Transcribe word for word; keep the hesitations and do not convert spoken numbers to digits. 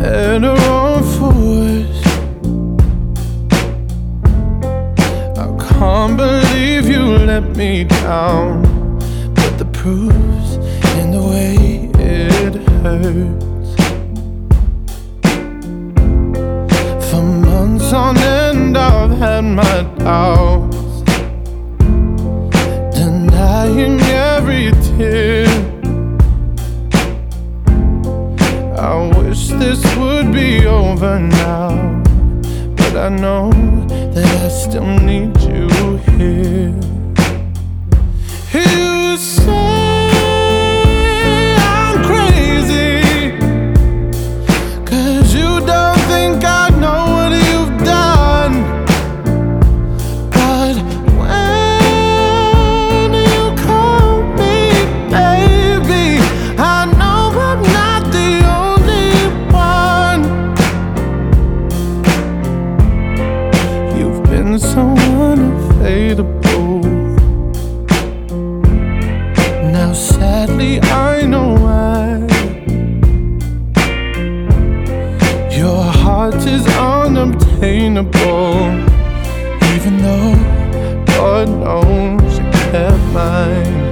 better off for worse. I can't believe you let me down, but the proof's in the way it hurts. For months on end I've had my doubts, denying every tear. I wish this would be over now, but I know that I still need you here. You say I'm crazy, 'cause you don't think I know what you've done. But when you call me baby, I know I'm not the only one. You've been so unavailable. Now sadly I know why. Your heart is unobtainable, even though God knows you kept mine.